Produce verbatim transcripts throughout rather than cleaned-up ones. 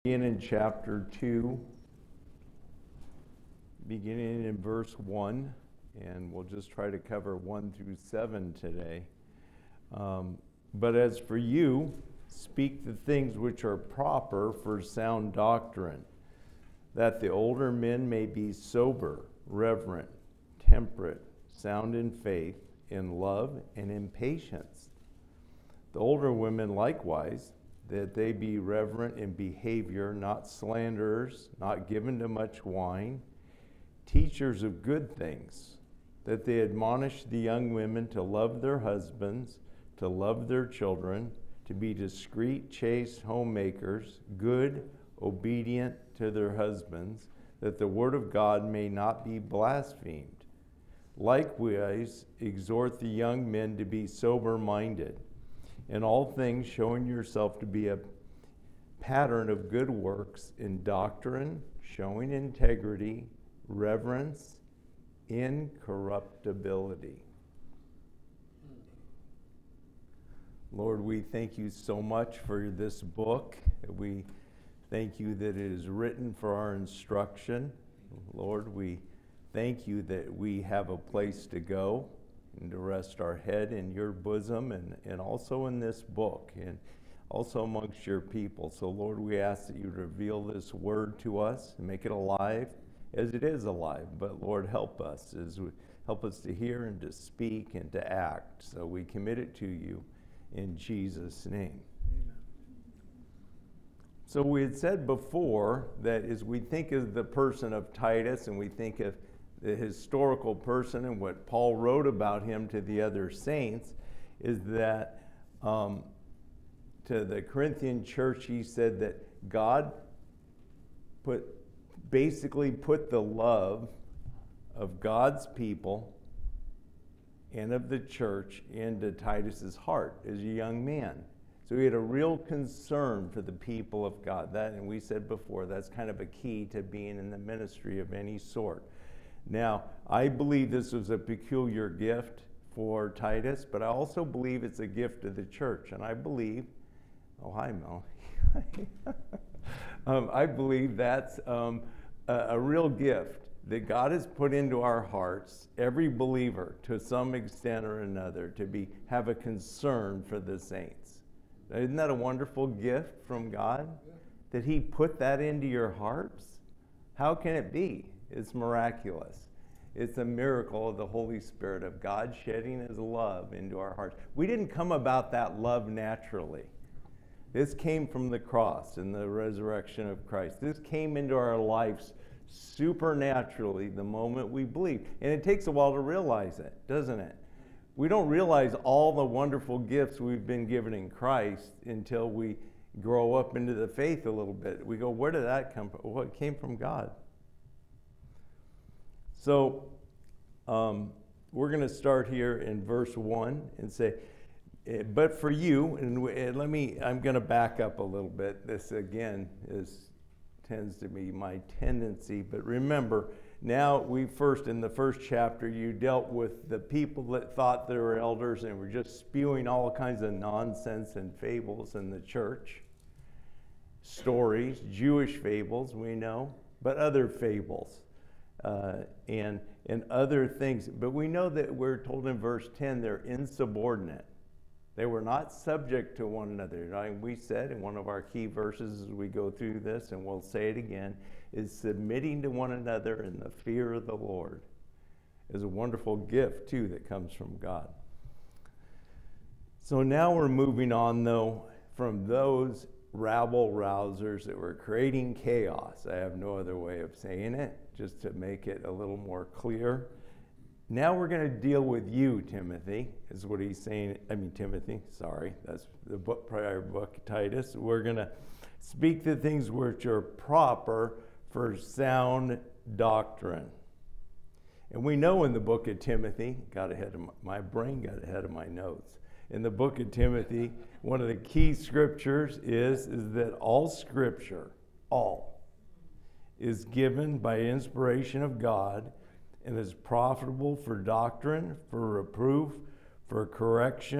Begin in chapter two, beginning in verse one, and we'll just try to cover one through seven today. Um, but as for you, speak the things which are proper for sound doctrine, that the older men may be sober, reverent, temperate, sound in faith, in love, and in patience. The older women likewise, that they be reverent in behavior, not slanderers, not given to much wine, teachers of good things, that they admonish the young women to love their husbands, to love their children, to be discreet, chaste, homemakers, good, obedient to their husbands, that the word of God may not be blasphemed. Likewise, exhort the young men to be sober-minded, in all things showing yourself to be a pattern of good works in doctrine, showing integrity, reverence, incorruptibility. Lord, we thank you so much for this book. We thank you that it is written for our instruction. Lord, we thank you that we have a place to go and to rest our head in your bosom, and, and also in this book, and also amongst your people. So Lord, we ask that you reveal this word to us and make it alive as it is alive. But Lord, help us as we, help us to hear and to speak and to act. So we commit it to you in Jesus' name. Amen. So we had said before that as we think of the person of Titus and we think of the historical person and what Paul wrote about him to the other saints, is that um, to the Corinthian church, he said that God put basically put the love of God's people and of the church into Titus's heart as a young man. So he had a real concern for the people of God. That, and we said before, that's kind of a key to being in the ministry of any sort. Now, I believe this was a peculiar gift for Titus, but I also believe it's a gift to the church. And I believe, oh, hi, Mel. um, I believe that's um, a, a real gift that God has put into our hearts, every believer, to some extent or another, to be have a concern for the saints. Isn't that a wonderful gift from God? That he put that into your hearts? How can it be? It's miraculous. It's a miracle of the Holy Spirit, of God shedding his love into our hearts. We didn't come about that love naturally. This came from the cross and the resurrection of Christ. This came into our lives supernaturally the moment we believe. And it takes a while to realize it, doesn't it? We don't realize all the wonderful gifts we've been given in Christ until we grow up into the faith a little bit. We go, where did that come from? Well, it came from God. So um, we're going to start here in verse one and say, but for you, and, and let me, I'm going to back up a little bit. This again is tends to be my tendency, but remember, now we first, in the first chapter, you dealt with the people that thought they were elders and were just spewing all kinds of nonsense and fables in the church. Stories, Jewish fables, we know, but other fables. Uh, and and other things. But we know that we're told in verse ten they're insubordinate. They were not subject to one another. I mean, we said in one of our key verses as we go through this, and we'll say it again, is submitting to one another in the fear of the Lord. Is a wonderful gift, too, that comes from God. So now we're moving on, though, from those rabble-rousers that were creating chaos. I have no other way of saying it, just to make it a little more clear. Now we're going to deal with you, Timothy, is what he's saying. I mean, Timothy, sorry, that's the book, prior book, Titus. We're going to speak the things which are proper for sound doctrine. And we know in the book of Timothy, got ahead of my, my brain got ahead of my notes. In the book of Timothy, one of the key scriptures is, is that all scripture, all, is given by inspiration of God and is profitable for doctrine, for reproof, for correction,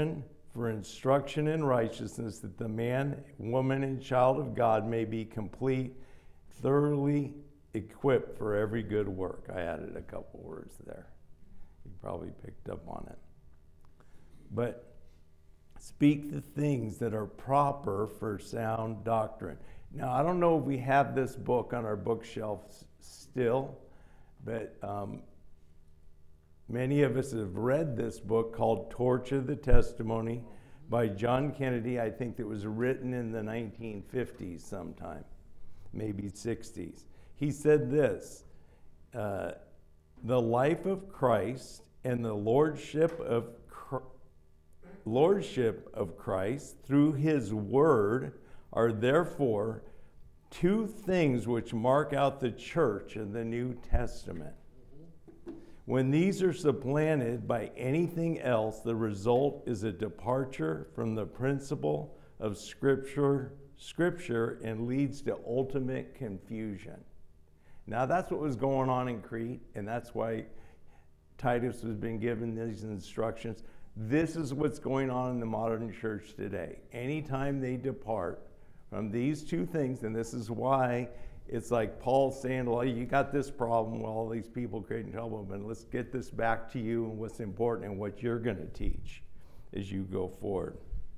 for instruction in righteousness, that the man, woman, and child of God may be complete, thoroughly equipped for every good work. I added a couple words there. You probably picked up on it. But speak the things that are proper for sound doctrine. Now, I don't know if we have this book on our bookshelves still, but um, many of us have read this book called Torch of the Testimony by John Kennedy. I think it was written in the nineteen fifties sometime, maybe sixties. He said this, uh, the life of Christ and the lordship of lordship of Christ through his word are therefore two things which mark out the church in the New Testament. When these are supplanted by anything else, the result is a departure from the principle of Scripture, Scripture and leads to ultimate confusion. Now that's what was going on in Crete, and that's why Titus has been given these instructions. This is what's going on in the modern church today. Anytime they depart from these two things, and this is why it's like Paul saying, well, you got this problem with all these people creating trouble, but let's get this back to you and what's important and what you're going to teach as you go forward.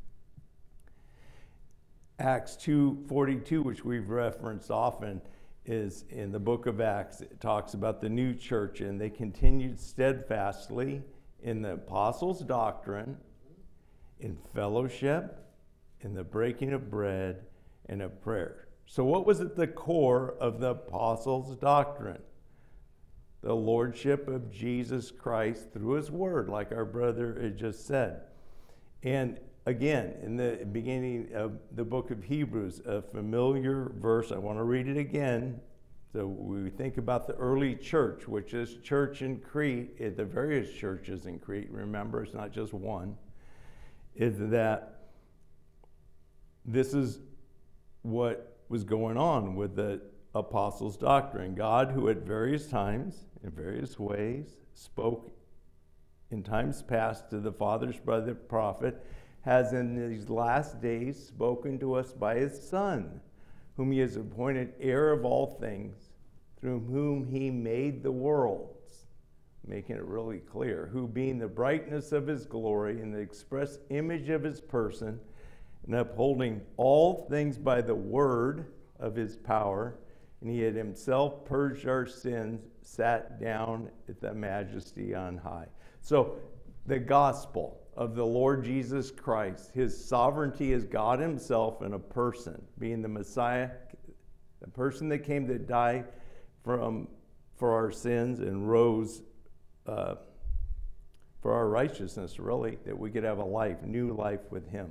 Acts two forty-two, which we've referenced often, is in the book of Acts. It talks about the new church, and they continued steadfastly in the apostles' doctrine, in fellowship, in the breaking of bread, and of prayer. So what was at the core of the apostles' doctrine? The lordship of Jesus Christ through his word, like our brother had just said. And again, in the beginning of the book of Hebrews, a familiar verse, I want to read it again. So we think about the early church, which is church in Crete, the various churches in Crete, remember, it's not just one, is that this is what was going on with the apostles' doctrine. God, who at various times, in various ways, spoke in times past to the fathers by the prophet, has in these last days spoken to us by his Son, whom he has appointed heir of all things, through whom he made the worlds, making it really clear, who being the brightness of his glory and the express image of his person, and upholding all things by the word of his power, and he had himself purged our sins, sat down at the majesty on high. So the gospel of the Lord Jesus Christ, his sovereignty as God himself and a person, being the Messiah, the person that came to die from for our sins and rose uh, for our righteousness, really, that we could have a life, new life with him.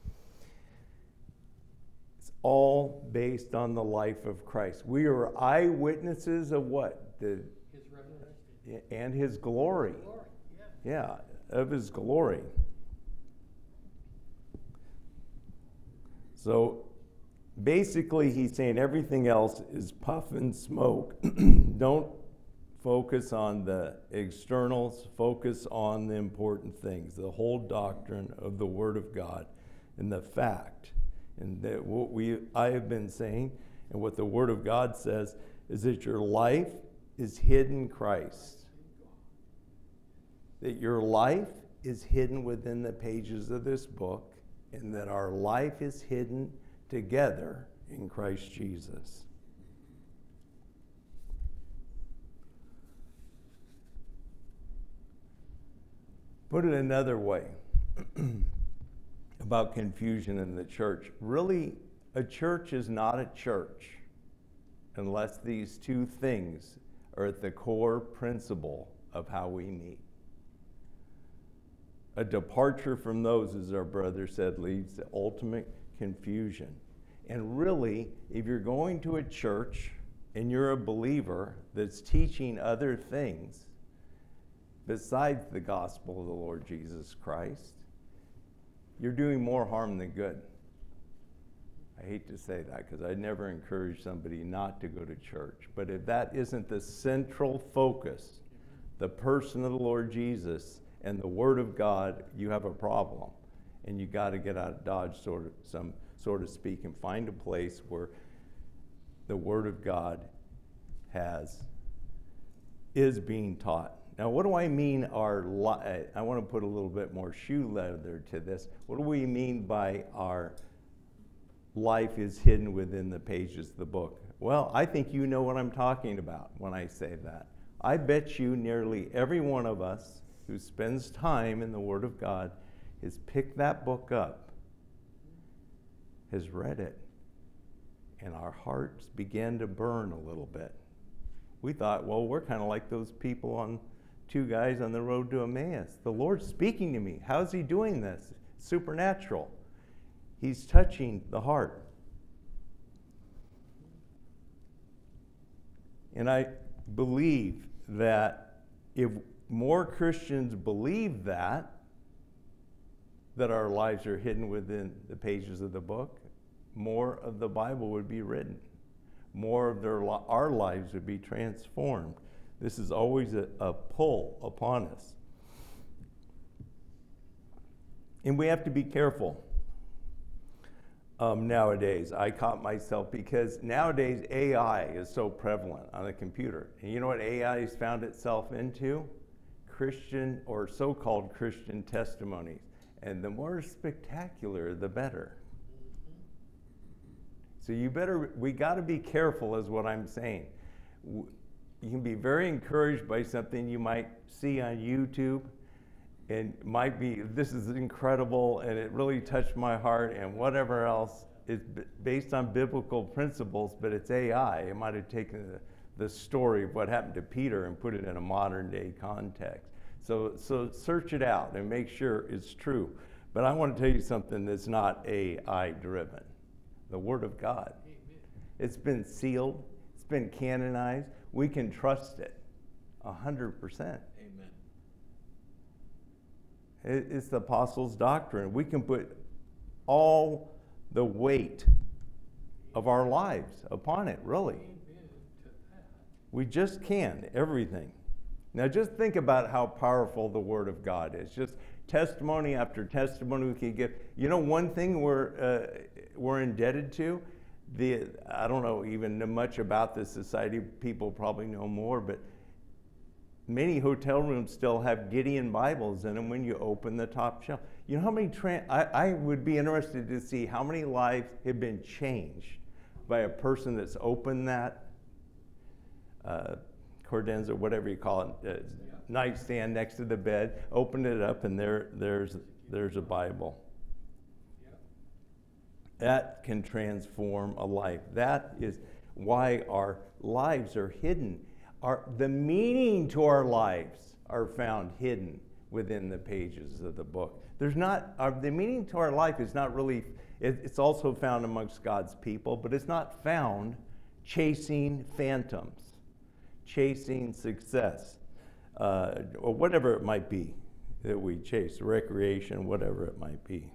It's all based on the life of Christ. We are eyewitnesses of what? The, his resurrection. And his glory. Glory, yeah. Yeah, of his glory. So basically he's saying everything else is puff and smoke. Don't focus on the externals, focus on the important things, the whole doctrine of the Word of God and the fact. And that what we I have been saying and what the Word of God says is that your life is hidden in Christ. That your life is hidden within the pages of this book, and that our life is hidden together in Christ Jesus. Put it another way about confusion in the church. Really, a church is not a church unless these two things are at the core principle of how we meet. A departure from those, as our brother said, leads to ultimate confusion. And really, if you're going to a church and you're a believer that's teaching other things besides the gospel of the Lord Jesus Christ, you're doing more harm than good. I hate to say that because I never encourage somebody not to go to church. But if that isn't the central focus, the person of the Lord Jesus and the Word of God, you have a problem. And you got to get out of Dodge, sort of, some sort of speak, and find a place where the Word of God has is being taught. Now, what do I mean our li- I want to put a little bit more shoe leather to this. What do we mean by our life is hidden within the pages of the book? Well, I think you know what I'm talking about when I say that. I bet you nearly every one of us who spends time in the Word of God has picked that book up, has read it, and our hearts began to burn a little bit. We thought, well, we're kind of like those people on two guys on the road to Emmaus. The Lord's speaking to me. How's he doing this? Supernatural. He's touching the heart. And I believe that if more Christians believe that, that our lives are hidden within the pages of the book, more of the Bible would be written. More of their, our lives would be transformed. This is always a, a pull upon us. And we have to be careful um, nowadays. I caught myself because nowadays A I is so prevalent on the computer. And you know what A I has found itself into? Christian or so-called Christian testimonies. And the more spectacular, the better. So you better, we got to be careful is what I'm saying. You can be very encouraged by something you might see on YouTube and might be, this is incredible and it really touched my heart and whatever else is based on biblical principles, but it's A I. It might have taken the, the story of what happened to Peter and put it in a modern day context. So, so search it out and make sure it's true. But I want to tell you something that's not A I driven. The Word of God. Amen. It's been sealed. It's been canonized. We can trust it a hundred percent. Amen. It's the apostles' doctrine. We can put all the weight of our lives upon it, really. Amen to that. We just can, everything. Now just think about how powerful the Word of God is. Just testimony after testimony we can give. You know, one thing we're uh, we're indebted to, the I don't know even much about this society. People probably know more, but many hotel rooms still have Gideon Bibles in them when you open the top shelf. You know how many, tra- I, I would be interested to see how many lives have been changed by a person that's opened that uh, credenza, whatever you call it, uh, yeah. nightstand next to the bed, opened it up, and there, there's, there's a Bible. Yeah. That can transform a life. That is why our lives are hidden. Our, the meaning to our lives are found hidden within the pages of the book. There's not, our, the meaning to our life is not really, it, it's also found amongst God's people, but it's not found chasing phantoms, chasing success, uh, or whatever it might be that we chase, recreation, whatever it might be.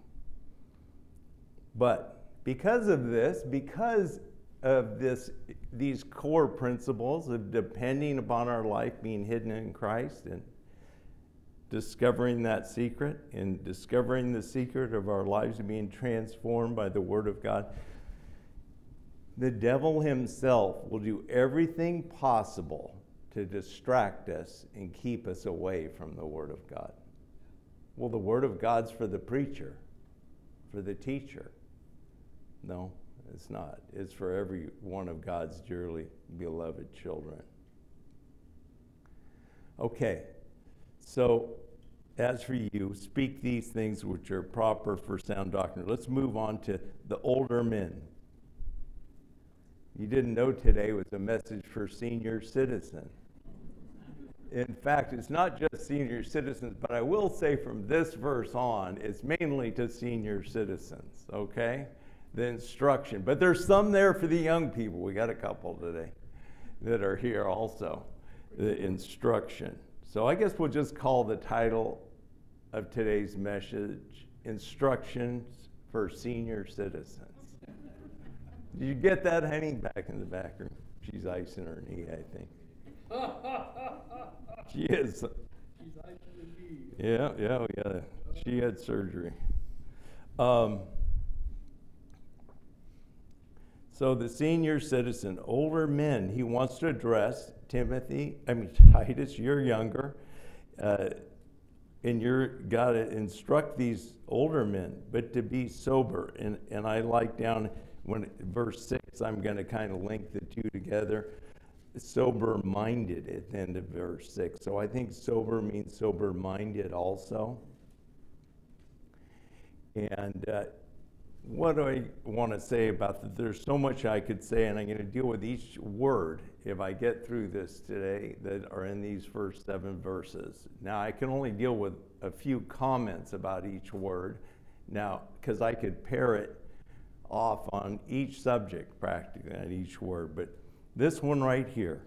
But because of this, because of this, these core principles of depending upon our life being hidden in Christ and discovering that secret and discovering the secret of our lives being transformed by the Word of God, the devil himself will do everything possible to distract us and keep us away from the Word of God. Well, the Word of God's for the preacher, for the teacher. No, it's not. It's for every one of God's dearly beloved children. Okay, so as for you, speak these things which are proper for sound doctrine. Let's move on to the older men. You didn't know today was a message for senior citizens. In fact, it's not just senior citizens, but I will say from this verse on, it's mainly to senior citizens, okay? The instruction. But there's some there for the young people. We got a couple today that are here also. The instruction. So I guess we'll just call the title of today's message, Instructions for Senior Citizens. Did you get that, honey? Back in the back room. She's icing her knee, I think. She is. She's icing the knee. Yeah, yeah, yeah. She had surgery. Um, so the senior citizen, older men, he wants to address Timothy, I mean Titus, you're younger, uh, and you're got to instruct these older men, but to be sober. And, and I like down when verse six, I'm going to kind of link the two together. Sober-minded at the end of verse six. So I think sober means sober-minded also. And uh, what do I want to say about that? There's so much I could say, and I'm going to deal with each word if I get through this today that are in these first seven verses. Now, I can only deal with a few comments about each word now, because I could pair it off on each subject practically, on each word. But this one right here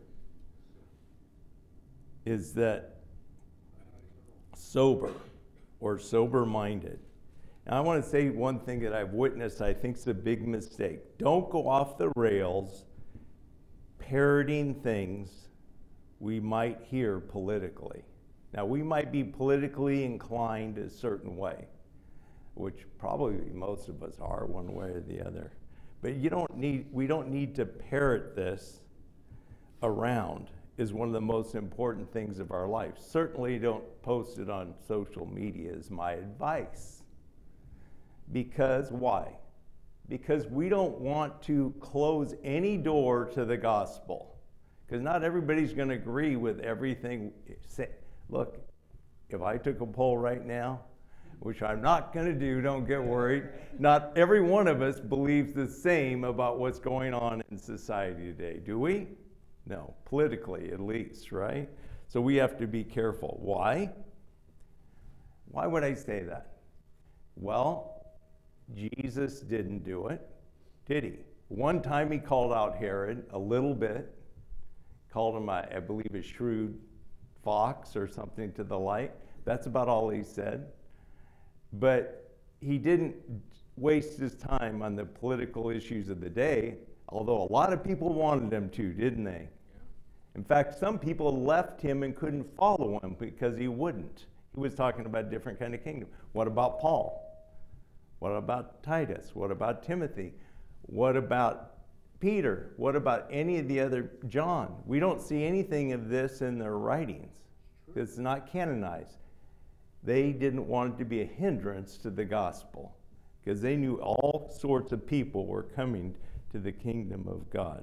is that sober or sober-minded. Now, I want to say one thing that I've witnessed I think is a big mistake. Don't go off the rails parroting things we might hear politically. Now, we might be politically inclined a certain way, which probably most of us are one way or the other. But you don't need, we don't need to parrot this around is one of the most important things of our life. Certainly don't post it on social media is my advice. Because why? Because we don't want to close any door to the gospel. Because not everybody's going to agree with everything. Look, if I took a poll right now, which I'm not going to do, don't get worried, not every one of us believes the same about what's going on in society today, do we? No, politically at least, right? So we have to be careful. Why? Why would I say that? Well, Jesus didn't do it, did he? One time he called out Herod a little bit, called him, a, I believe, a shrewd fox or something to the like. That's about all he said. But he didn't waste his time on the political issues of the day, although a lot of people wanted him to, didn't they? In fact, some people left him and couldn't follow him because he wouldn't. He was talking about a different kind of kingdom. What about Paul? What about Titus? What about Timothy? What about Peter? What about any of the other, John? We don't see anything of this in their writings. It's not canonized. They didn't want it to be a hindrance to the gospel because they knew all sorts of people were coming to the kingdom of God.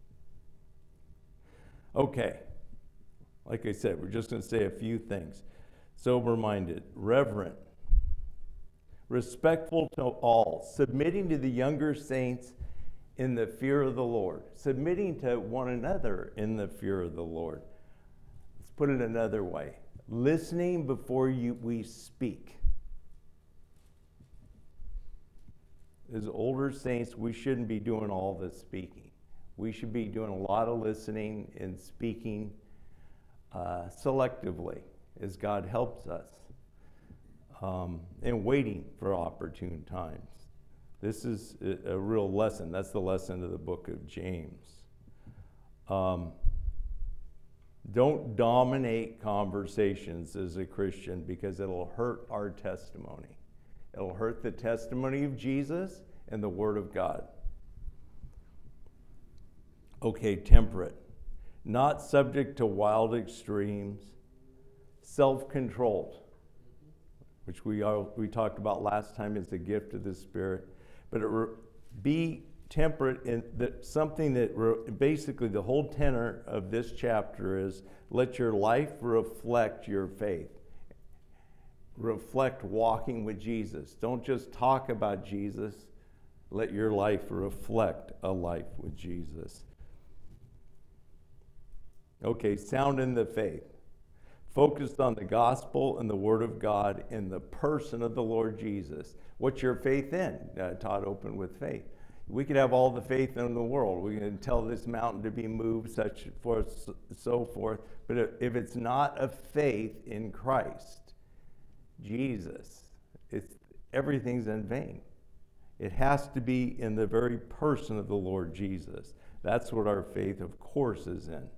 Okay, like I said, we're just going to say a few things. Sober-minded, reverent, respectful to all, submitting to the younger saints in the fear of the Lord, submitting to one another in the fear of the Lord. Let's put it another way. Listening before you, we speak. As older saints, we shouldn't be doing all the speaking. We should be doing a lot of listening and speaking uh, selectively as God helps us, um, and waiting for opportune times. This is a, a real lesson. That's the lesson of the book of James. Um, don't dominate conversations as a Christian because it'll hurt our testimony. It'll hurt the testimony of Jesus and the Word of God. Okay, temperate. Not subject to wild extremes. Self-controlled, which we are, we talked about last time as a gift of the Spirit. But it re, be temperate in that something that re, basically the whole tenor of this chapter is let your life reflect your faith. Reflect walking with Jesus. Don't just talk about Jesus. Let your life reflect a life with Jesus. Okay, sound in the faith. Focused on the gospel and the Word of God in the person of the Lord Jesus. What's your faith in? Uh, Todd opened with faith. We could have all the faith in the world. We can tell this mountain to be moved, such forth, so forth. But if it's not a faith in Christ, Jesus, it's, everything's in vain. It has to be in the very person of the Lord Jesus. That's what our faith, of course, is in.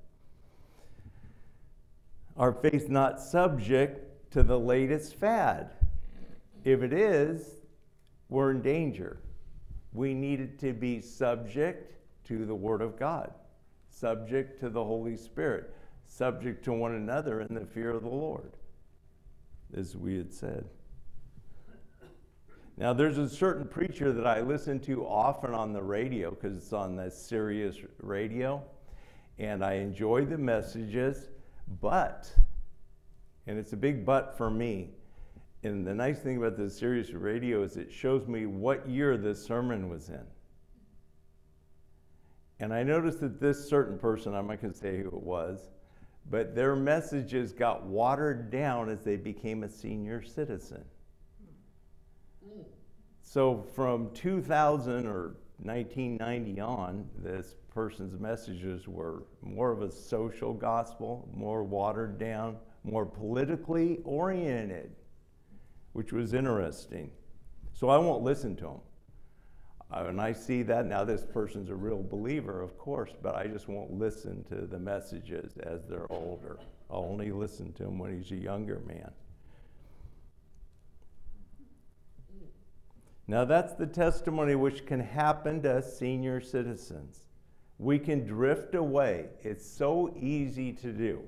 Our faith not subject to the latest fad. If it is, we're in danger. We needed to be subject to the Word of God, subject to the Holy Spirit, subject to one another in the fear of the Lord, as we had said. Now, there's a certain preacher that I listen to often on the radio, because it's on the Sirius radio, and I enjoy the messages, but, and it's a big but for me, and the nice thing about the Sirius radio is it shows me what year this sermon was in. And I noticed that this certain person, I'm not going to say who it was, but their messages got watered down as they became a senior citizen. So from two thousand or nineteen ninety on, this person's messages were more of a social gospel, more watered down, more politically oriented, which was interesting. So I won't listen to them. Uh, and I see that now this person's a real believer, of course, but I just won't listen to the messages as they're older. I'll only listen to him when he's a younger man. Now that's the testimony which can happen to us senior citizens. We can drift away. It's so easy to do.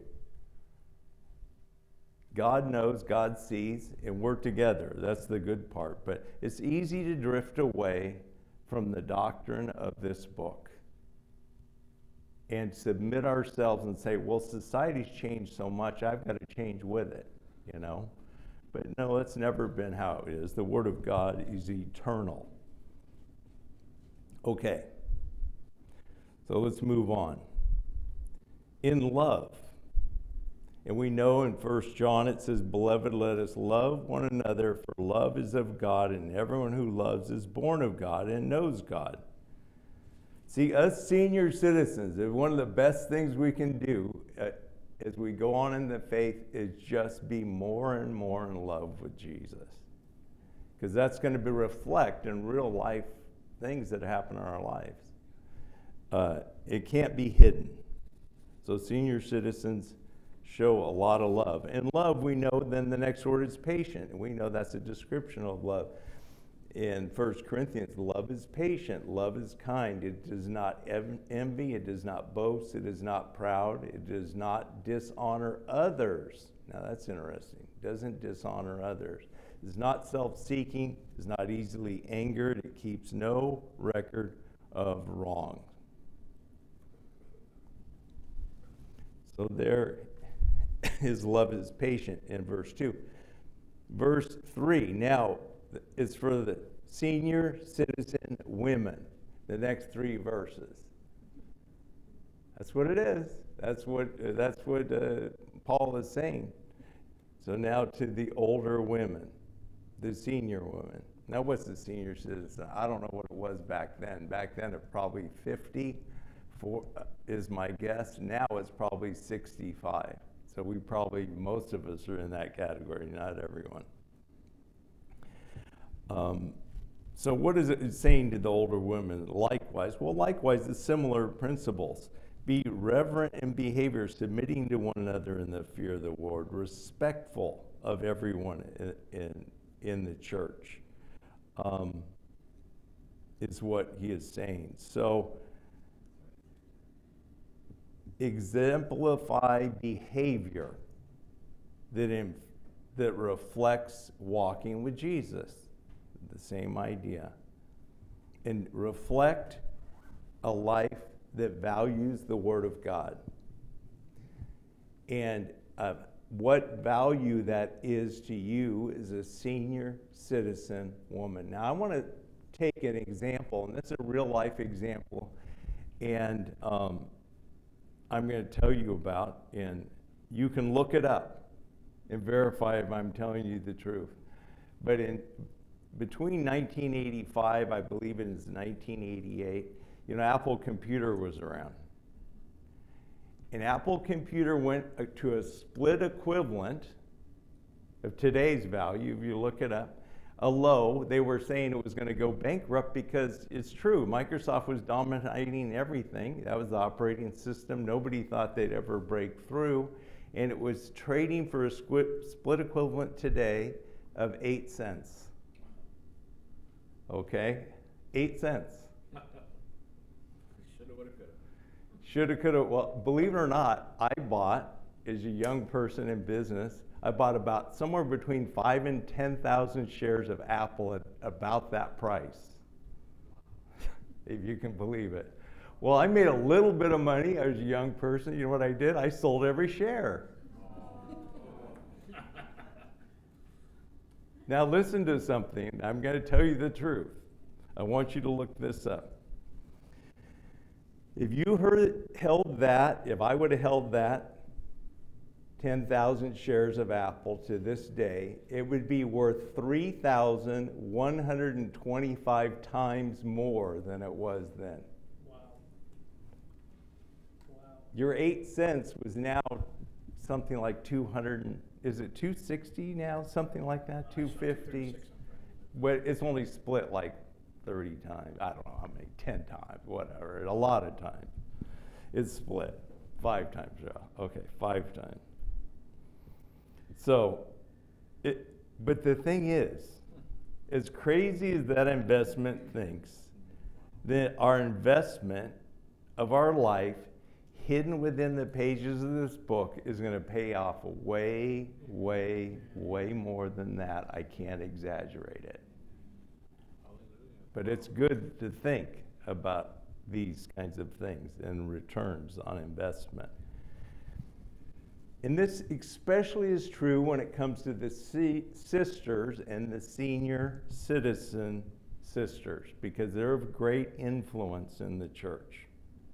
God knows, God sees, and we're together. That's the good part. But it's easy to drift away from the doctrine of this book and submit ourselves and say, well, society's changed so much, I've got to change with it, you know? But no, that's never been how it is. The Word of God is eternal. Okay, so let's move on. In love. And we know in First John it says, beloved, let us love one another, for love is of God, and everyone who loves is born of God and knows God. See, us senior citizens, one of the best things we can do uh, as we go on in the faith is just be more and more in love with Jesus. Because that's going to be reflect in real life things that happen in our lives. Uh, it can't be hidden. So senior citizens show a lot of love. And love, we know then the next word is patient. And we know that's a description of love. In First Corinthians, love is patient, love is kind. It does not envy, it does not boast, it is not proud, it does not dishonor others. Now that's interesting. It doesn't dishonor others. It is not self-seeking, it is not easily angered, it keeps no record of wrong. So there, his love is patient in verse two. Verse three, now it's for the senior citizen women, the next three verses. That's what it is. That's what, uh, that's what uh, Paul is saying. So now to the older women, the senior women. Now what's the senior citizen? I don't know what it was back then. Back then it probably fifty for, uh, is my guess. Now it's probably sixty-five. So we probably, most of us are in that category, not everyone. Um, so what is it saying to the older women? Likewise, well, likewise, the similar principles. Be reverent in behavior, submitting to one another in the fear of the Lord, respectful of everyone in, in, in the church, um, is what he is saying. So exemplify behavior that, in, that reflects walking with Jesus. The same idea. And reflect a life that values the Word of God. And uh, what value that is to you as a senior citizen woman. Now, I want to take an example, and this is a real life example, and um, I'm going to tell you about, and you can look it up and verify if I'm telling you the truth. But in between nineteen eighty-five, I believe it is nineteen eighty-eight, you know, Apple Computer was around. And Apple Computer went to a split equivalent of today's value, if you look it up, a low. They were saying it was going to go bankrupt because it's true. Microsoft was dominating everything. That was the operating system. Nobody thought they'd ever break through. And it was trading for a split equivalent today of eight cents. okay? Eight cents. Shoulda, woulda, coulda. Shoulda, coulda. Well, believe it or not, I bought, as a young person in business, I bought about somewhere between five and ten thousand shares of Apple at about that price, if you can believe it. Well, I made a little bit of money. I was a young person. You know what I did? I sold every share. Now listen to something. I'm going to tell you the truth. I want you to look this up. If you heard, held that, if I would have held that ten thousand shares of Apple to this day, it would be worth three thousand one hundred twenty-five times more than it was then. Wow. Wow. Your eight cents was now something like two hundred, is it two sixty now? Something like that, two fifty? But it's only split like thirty times. I don't know how many, ten times, whatever, a lot of times. It's split, five times, yeah, okay, five times. So, it, but the thing is, as crazy as that investment thinks, that our investment of our life hidden within the pages of this book is going to pay off way, way, way more than that. I can't exaggerate it. But it's good to think about these kinds of things and returns on investment. And this especially is true when it comes to the si- sisters and the senior citizen sisters, because they're of great influence in the church.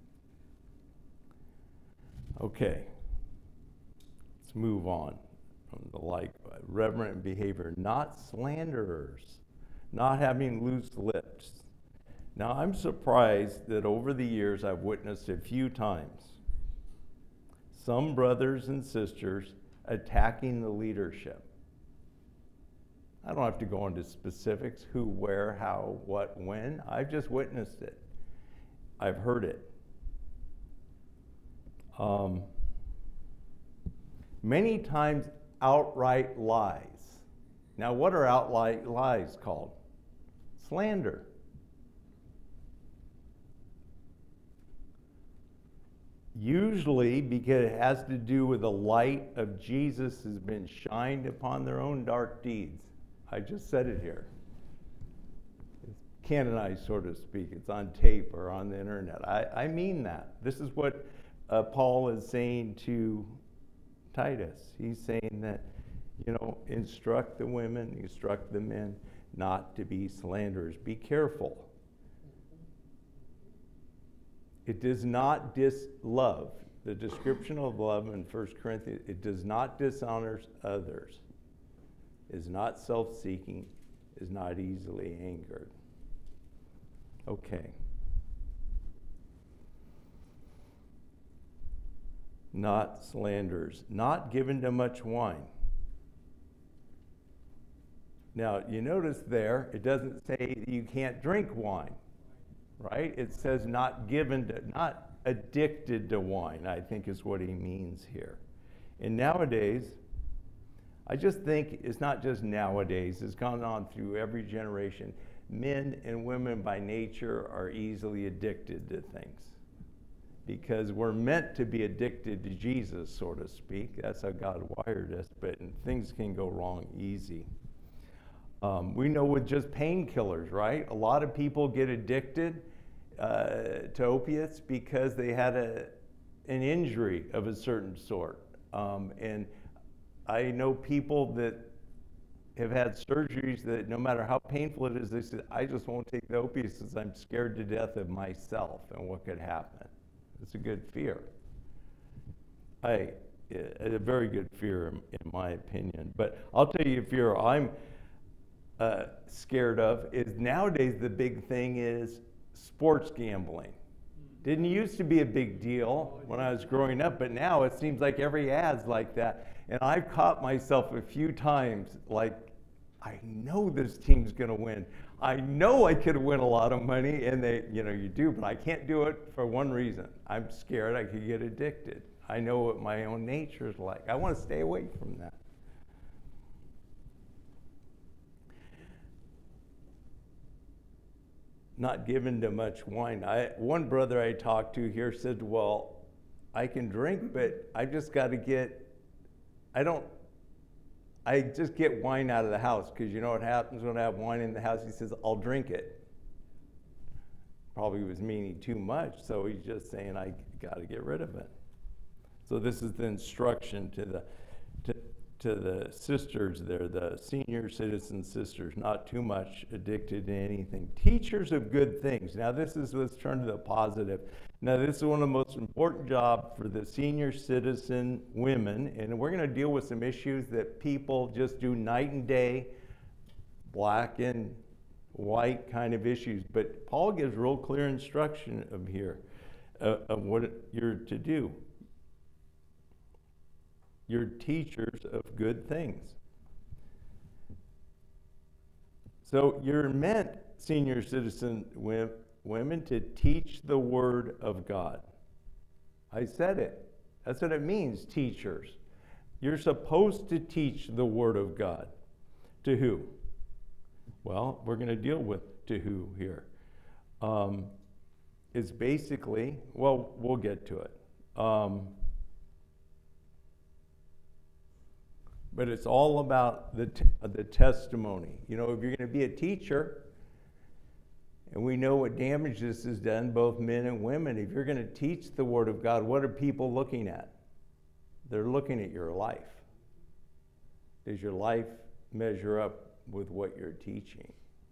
Okay, let's move on from the like, reverent behavior, not slanderers, not having loose lips. Now, I'm surprised that over the years I've witnessed a few times some brothers and sisters attacking the leadership. I don't have to go into specifics, who, where, how, what, when. I've just witnessed it. I've heard it. Um, many times outright lies. Now, what are outright lies called? Slander. Usually because it has to do with the light of Jesus has been shined upon their own dark deeds. I just said it here. It's canonized, so to speak. It's on tape or on the internet. I, I mean that. This is what uh, Paul is saying to Titus. He's saying that, you know, instruct the women, instruct the men not to be slanderers. Be careful. It does not dis-love. The description of love in First Corinthians, it does not dishonor others, is not self-seeking, is not easily angered. Okay. Not slanderers, not given to much wine. Now, you notice there, it doesn't say you can't drink wine. Right? It says not given to, not addicted to wine, I think is what he means here. And nowadays, I just think it's not just nowadays, it's gone on through every generation. Men and women by nature are easily addicted to things because we're meant to be addicted to Jesus, so to speak. That's how God wired us, but things can go wrong easy. Um, we know with just painkillers, right? A lot of people get addicted uh, to opiates because they had a, an injury of a certain sort. Um, and I know people that have had surgeries that no matter how painful it is, they said, I just won't take the opiates because I'm scared to death of myself and what could happen. It's a good fear. I, a very good fear in, in my opinion. But I'll tell you a fear I'm Uh, scared of is nowadays the big thing is sports gambling. Didn't used to be a big deal when I was growing up, but now it seems like every ad's like that. And I've caught myself a few times like, I know this team's going to win. I know I could win a lot of money, and they, you know, you do, but I can't do it for one reason. I'm scared I could get addicted. I know what my own nature is like. I want to stay away from that. not given to much wine. I, one brother I talked to here said, well, I can drink, but I just got to get, I don't, I just get wine out of the house, because you know what happens when I have wine in the house? He says, I'll drink it. Probably was meaning too much, so he's just saying, I got to get rid of it. So this is the instruction to the, to, to the sisters there, the senior citizen sisters, not too much addicted to anything. Teachers of good things. Now this is, let's turn to the positive. Now this is one of the most important jobs for the senior citizen women, and we're going to deal with some issues that people just do night and day, black and white kind of issues. But Paul gives real clear instruction of here, uh, of what you're to do. You're teachers of good things. So you're meant, senior citizen women, to teach the Word of God. I said it. That's what it means, teachers. You're supposed to teach the Word of God. To who? Well, we're going to deal with to who here. Um, it's basically, well, we'll get to it. Um, But it's all about the, t- the testimony. You know, if you're going to be a teacher, and we know what damage this has done, both men and women, if you're going to teach the Word of God, what are people looking at? They're looking at your life. Does your life measure up with what you're teaching?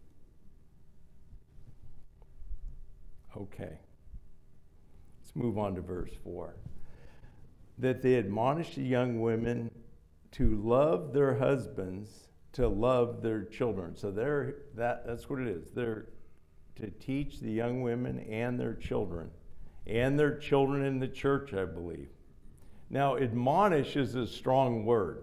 Okay. Let's move on to verse four. That they admonish the young women to love their husbands, to love their children. So they're, that, that's what it is. They're to teach the young women and their children, and their children in the church, I believe. Now, admonish is a strong word.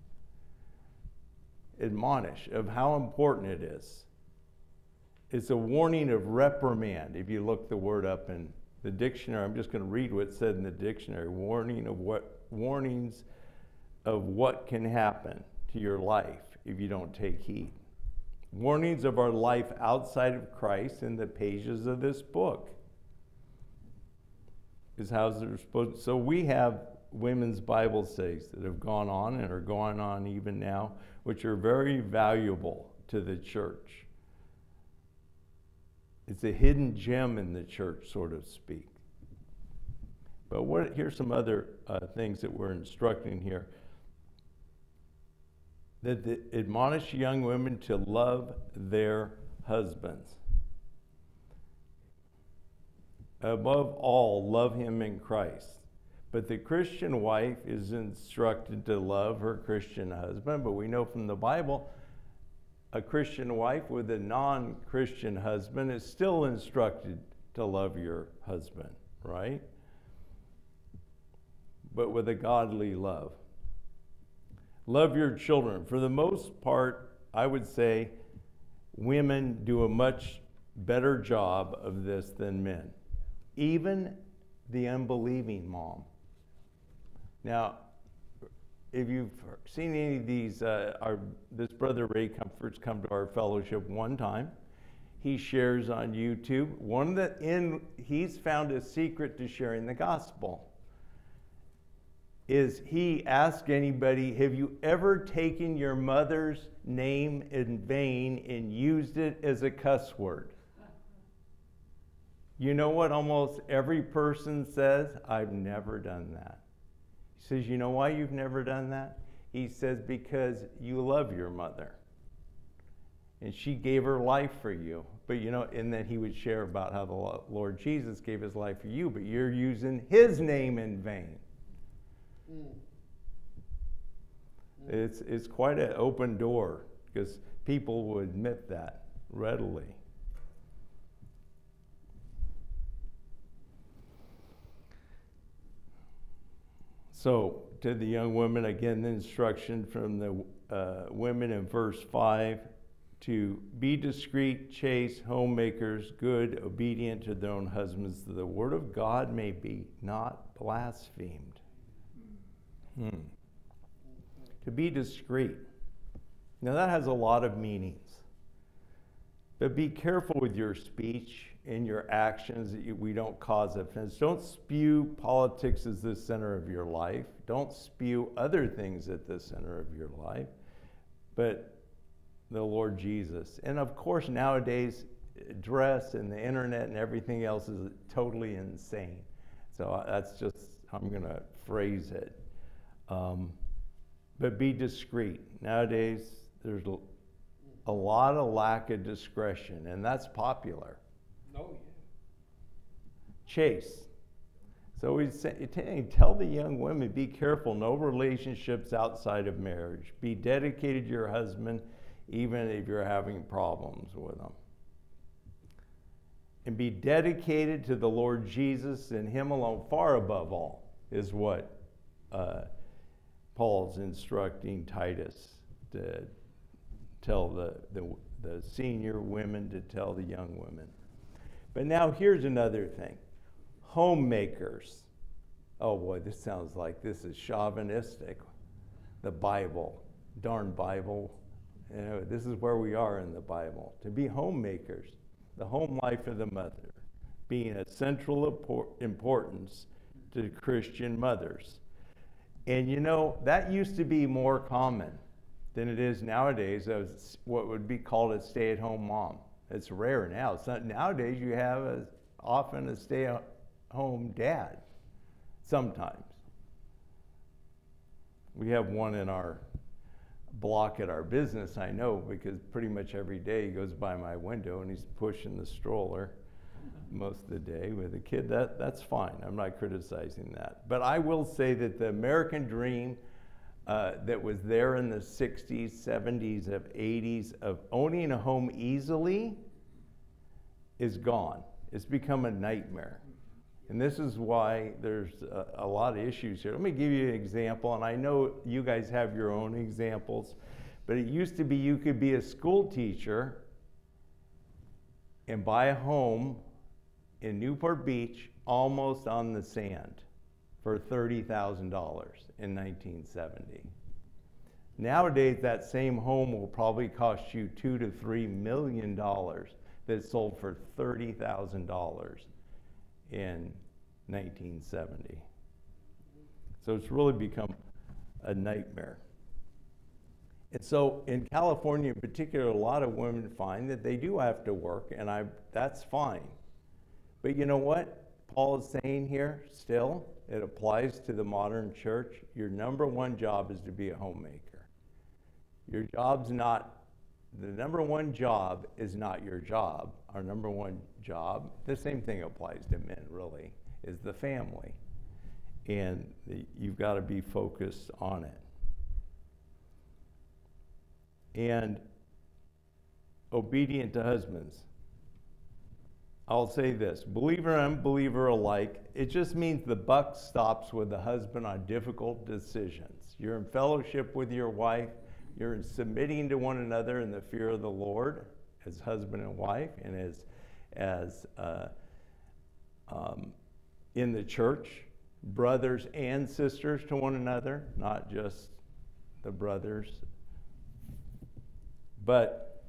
Admonish, of how important it is. It's a warning of reprimand. If you look the word up in the dictionary, I'm just going to read what it said in the dictionary. Warning of what, warnings of what can happen to your life if you don't take heed. Warnings of our life outside of Christ in the pages of this book is how they're supposed to. So we have women's Bible studies that have gone on and are going on even now, which are very valuable to the church. It's a hidden gem in the church, so to speak. But what, here's some other uh, things that we're instructing here. That the, admonish young women to love their husbands. Above all, love him in Christ. But the Christian wife is instructed to love her Christian husband, but we know from the Bible, a Christian wife with a non-Christian husband is still instructed to love your husband, right? But with a godly love. Love your children. For the most part, I would say women do a much better job of this than men. Even the unbelieving mom. Now, if you've seen any of these, uh, our, this brother Ray Comfort's come to our fellowship one time. He shares on YouTube. One of the, in, he's found a secret to sharing the gospel. Is he asked anybody, have you ever taken your mother's name in vain and used it as a cuss word? You know what almost every person says? I've never done that. He says, you know why you've never done that? He says, because you love your mother. And she gave her life for you. But you know, and then he would share about how the Lord Jesus gave his life for you, but you're using his name in vain. Mm. It's, it's quite an open door, because people will admit that readily. So, to the young women, again, the instruction from the uh, women in verse five, to be discreet, chaste, homemakers, good, obedient to their own husbands, that the word of God may be not blasphemed. Hmm. To be discreet. Now that has a lot of meanings. But be careful with your speech and your actions that you, we don't cause offense. Don't spew politics as the center of your life. Don't spew other things at the center of your life, but the Lord Jesus. And of course, nowadays, dress and the internet and everything else is totally insane. So that's just how I'm going to phrase it. Um, but be discreet. Nowadays, there's a lot of lack of discretion, and that's popular. Oh, yeah. Chase. So we say, tell the young women, be careful, no relationships outside of marriage. Be dedicated to your husband, even if you're having problems with him. And be dedicated to the Lord Jesus and Him alone, far above all, is what uh, Paul's instructing Titus to tell the, the, the senior women, to tell the young women. But now here's another thing. Homemakers. Oh boy, this sounds like this is chauvinistic. The Bible, darn Bible. You know, this is where we are in the Bible. To be homemakers, the home life of the mother, being a central importance to Christian mothers. And you know, that used to be more common than it is nowadays as what would be called a stay-at-home mom. It's rare now. It's not, nowadays you have a, often a stay-at-home dad, sometimes. We have one in our block at our business, I know, because pretty much every day he goes by my window and he's pushing the stroller most of the day with a kid. That, that's fine. I'm not criticizing that. But I will say that the American dream uh, that was there in the sixties, seventies, of eighties of owning a home easily is gone. It's become a nightmare. And this is why there's a, a lot of issues here. Let me give you an example, and I know you guys have your own examples, but it used to be you could be a school teacher and buy a home in Newport Beach almost on the sand for thirty thousand dollars in nineteen seventy. Nowadays, that same home will probably cost you two to three million dollars that sold for thirty thousand dollars in nineteen seventy. So it's really become a nightmare. And so in California in particular, a lot of women find that they do have to work, and I, that's fine. But you know what Paul is saying here still? It applies to the modern church. Your number one job is to be a homemaker. Your job's not, the number one job is not your job. Our number one job, the same thing applies to men really, is the family. And the, you've got to be focused on it. And obedient to husbands. I'll say this, believer and unbeliever alike, it just means the buck stops with the husband on difficult decisions. You're in fellowship with your wife, you're in submitting to one another in the fear of the Lord as husband and wife, and as, as uh, um, in the church, brothers and sisters to one another, not just the brothers. But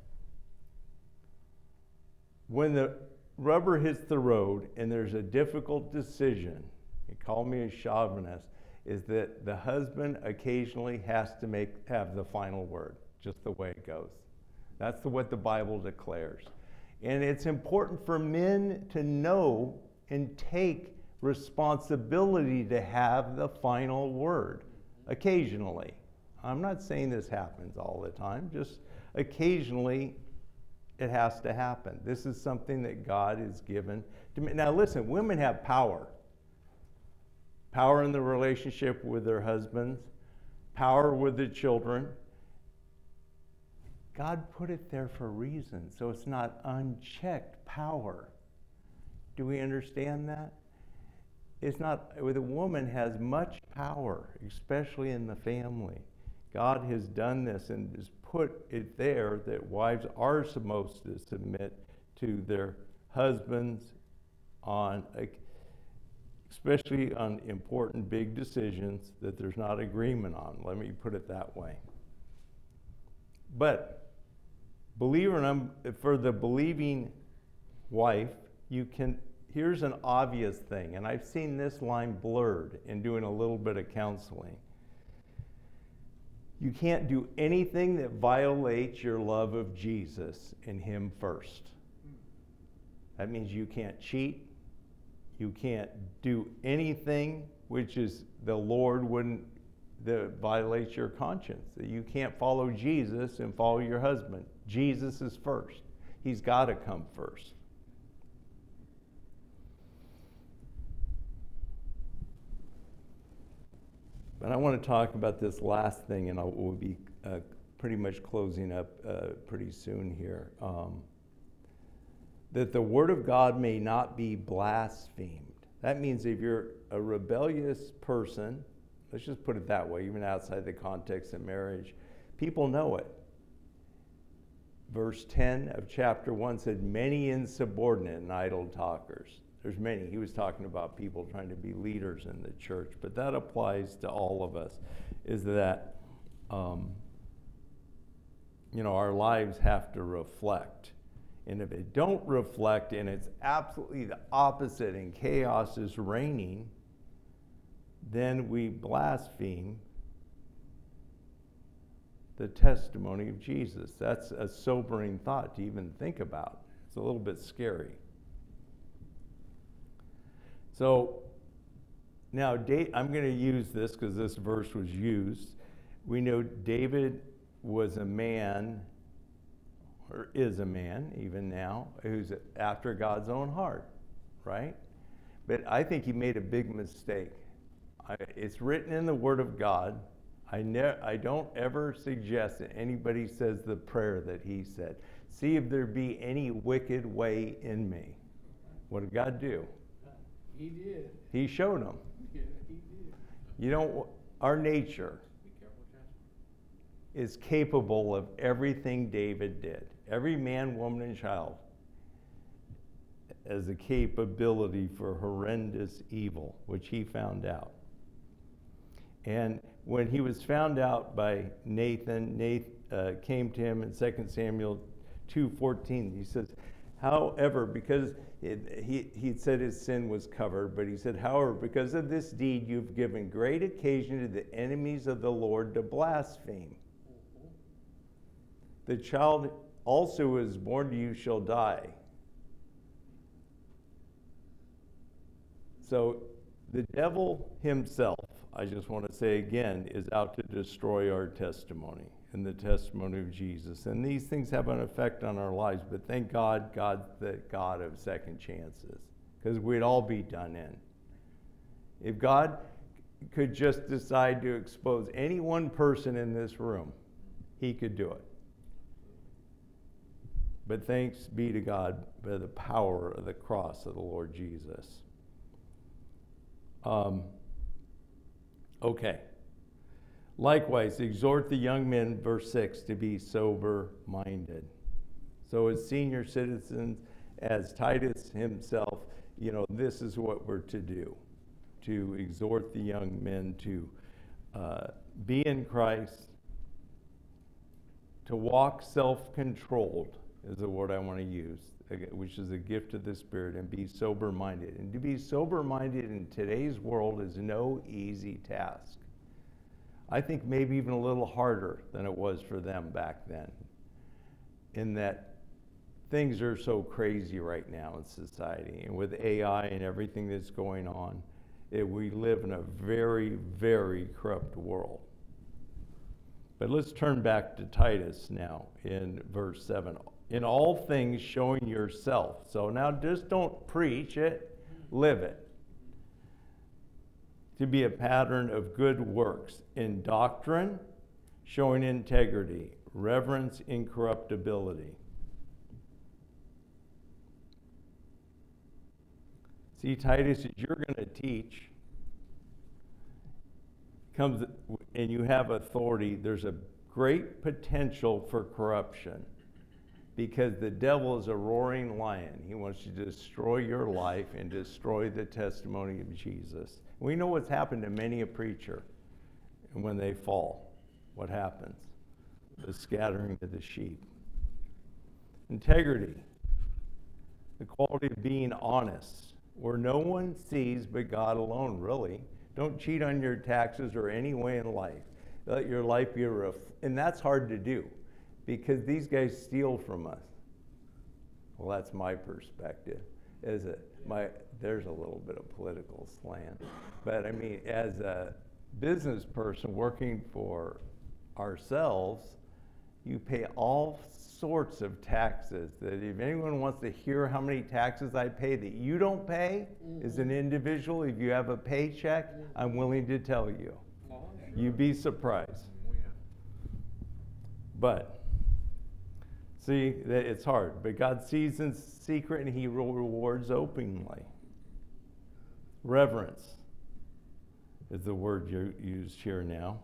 when the rubber hits the road and there's a difficult decision, you call me a chauvinist, is that the husband occasionally has to make have the final word, just the way it goes. That's the, what the Bible declares. And it's important for men to know and take responsibility to have the final word occasionally. I'm not saying this happens all the time, just occasionally it has to happen. This is something that God has given to me. Now listen, women have power. Power in the relationship with their husbands, power with the children. God put it there for a reason, so it's not unchecked power. Do we understand that? It's not, the woman has much power, especially in the family. God has done this and has put it there that wives are supposed to submit to their husbands on, especially on important big decisions that there's not agreement on. Let me put it that way. But believer, and I'm, for the believing wife, you can, here's an obvious thing, and I've seen this line blurred in doing a little bit of counseling. You can't do anything that violates your love of Jesus and Him first. That means you can't cheat. You can't do anything which is the Lord wouldn't, that violates your conscience. That you can't follow Jesus and follow your husband. Jesus is first. He's got to come first. But I want to talk about this last thing, and I will be uh, pretty much closing up uh, pretty soon here. Um, that the Word of God may not be blasphemed. That means if you're a rebellious person, let's just put it that way, even outside the context of marriage, people know it. Verse ten of chapter one said, many insubordinate and idle talkers. There's many. He was talking about people trying to be leaders in the church, but that applies to all of us, is that, um, you know, our lives have to reflect. And if they don't reflect and it's absolutely the opposite and chaos is reigning, then we blaspheme the testimony of Jesus. That's a sobering thought to even think about. It's a little bit scary. So now I'm going to use this because this verse was used. We know David was a man, or is a man even now, who's after God's own heart, right? But I think he made a big mistake. I, it's written in the Word of God. I, ne- I don't ever suggest that anybody says the prayer that he said. See if there be any wicked way in me. What did God do? He did. He showed them. Yeah, he did. You know, our nature is capable of everything David did. Every man, woman, and child has a capability for horrendous evil, which he found out. And when he was found out by Nathan, Nathan uh, came to him in Second Samuel two fourteen. He says, however, because it, he he said his sin was covered, but he said, however, because of this deed, you've given great occasion to the enemies of the Lord to blaspheme. Mm-hmm. The child also who is born to you shall die. So the devil himself, I just want to say again, is out to destroy our testimony and the testimony of Jesus. And these things have an effect on our lives, but thank God, God's the God of second chances, because we'd all be done in. If God could just decide to expose any one person in this room, he could do it. But thanks be to God by the power of the cross of the Lord Jesus. Um, okay. Likewise, exhort the young men, verse six, to be sober-minded. So as senior citizens, as Titus himself, you know, this is what we're to do, to exhort the young men to uh, be in Christ, to walk self-controlled, is the word I want to use, which is a gift of the Spirit, and be sober-minded. And to be sober-minded in today's world is no easy task. I think maybe even a little harder than it was for them back then, in that things are so crazy right now in society, and with A I and everything that's going on, it, we live in a very, very corrupt world. But let's turn back to Titus now in verse seven. In all things showing yourself. So now just don't preach it, live it. To be a pattern of good works in doctrine, showing integrity, reverence, incorruptibility. See, Titus, you're going to teach, comes and you have authority, there's a great potential for corruption. Because the devil is a roaring lion. He wants to destroy your life and destroy the testimony of Jesus. We know what's happened to many a preacher. And when they fall, what happens? The scattering of the sheep. Integrity, the quality of being honest, where no one sees but God alone, really. Don't cheat on your taxes or any way in life. Let your life be a ref- and that's hard to do because these guys steal from us. Well, that's my perspective. As a my there's a little bit of political slant, but I mean, as a business person working for ourselves, you pay all sorts of taxes. That if anyone wants to hear how many taxes I pay that you don't pay, mm-hmm. as an individual, if you have a paycheck, mm-hmm. I'm willing to tell you. Oh, sure. You'd be surprised. Oh, yeah. But see, that it's hard. But God sees in secret, and He rewards openly. Reverence is the word you used here now.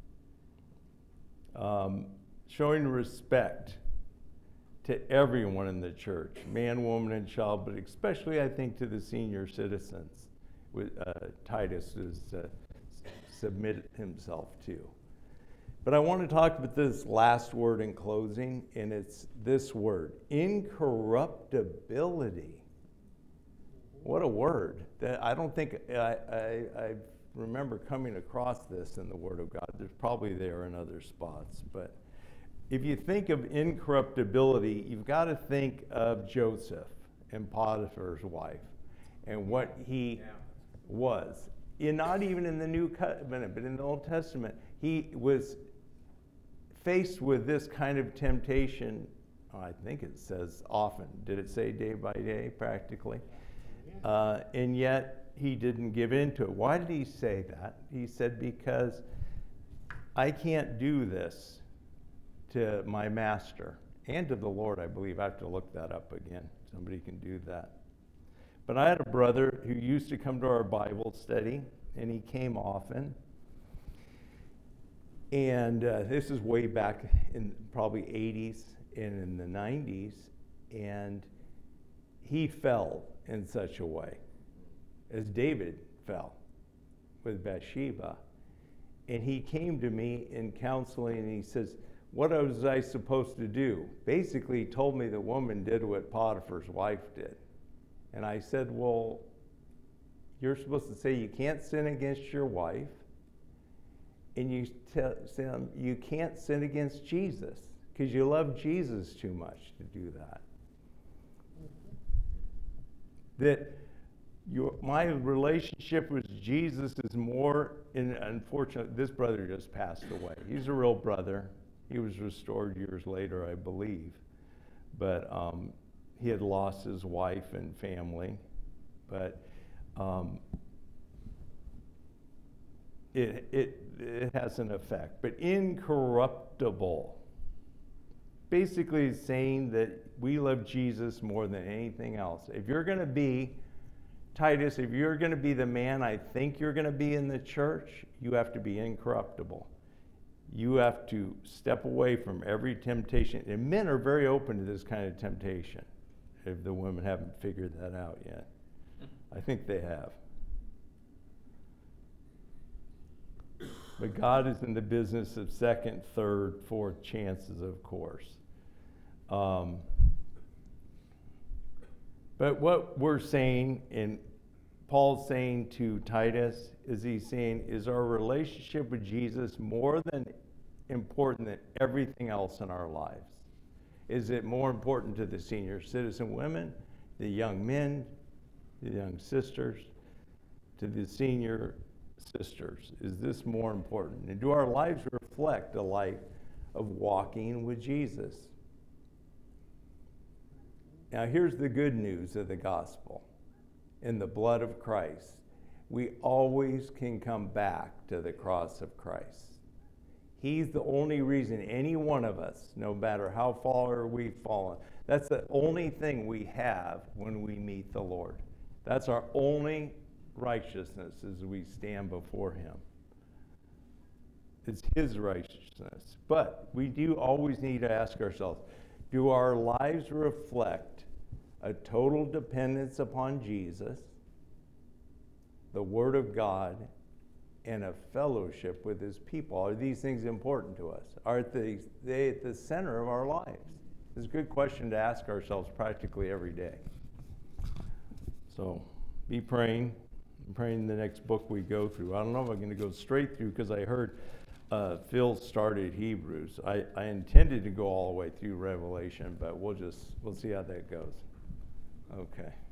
Um, showing respect to everyone in the church, man, woman, and child, but especially, I think, to the senior citizens, with, uh, Titus is uh, submitted himself to. But I want to talk about this last word in closing, and it's this word, incorruptibility. What a word. That I don't think I, I, I remember coming across this in the Word of God. There's probably there in other spots, but if you think of incorruptibility, you've got to think of Joseph and Potiphar's wife and what he yeah. was. In, not even in the New Covenant, but in the Old Testament, he was faced with this kind of temptation. I think it says often. Did it say day by day, practically? Uh, and yet he didn't give in to it. Why did he say that? He said, because I can't do this to my master and to the Lord, I believe. I have to look that up again. Somebody can do that. But I had a brother who used to come to our Bible study, and he came often. And uh, this is way back in probably eighties and in the nineties. And he fell in such a way as David fell with Bathsheba. And he came to me in counseling, and he says, what was I supposed to do? Basically, he told me the woman did what Potiphar's wife did. And I said, well, you're supposed to say you can't sin against your wife, and you tell them you can't sin against Jesus because you love Jesus too much to do that. That your, my relationship with Jesus is more, and unfortunately, this brother just passed away. He's a real brother. He was restored years later, I believe. But um, he had lost his wife and family. But um, it, it, it has an effect. But incorruptible. Basically saying that we love Jesus more than anything else. If you're going to be, Titus, if you're going to be the man I think you're going to be in the church, you have to be incorruptible. You have to step away from every temptation. And men are very open to this kind of temptation, if the women haven't figured that out yet. I think they have. But God is in the business of second, third, fourth chances, of course. Um, but what we're saying, and Paul's saying to Titus, is he's saying, is our relationship with Jesus more than important than everything else in our lives? Is it more important to the senior citizen women, the young men, the young sisters, to the senior sisters? Is this more important? And do our lives reflect a life of walking with Jesus? Now, here's the good news of the gospel. In the blood of Christ, we always can come back to the cross of Christ. He's the only reason any one of us, no matter how far we've fallen, that's the only thing we have when we meet the Lord. That's our only righteousness as we stand before Him. It's His righteousness. But we do always need to ask ourselves, do our lives reflect a total dependence upon Jesus, the Word of God, and a fellowship with His people? Are these things important to us? Are they, they at the center of our lives? It's a good question to ask ourselves practically every day. So be praying, praying the next book we go through. I don't know if I'm going to go straight through because I heard uh, Phil started Hebrews. I, I intended to go all the way through Revelation, but we'll just, we'll see how that goes. Okay.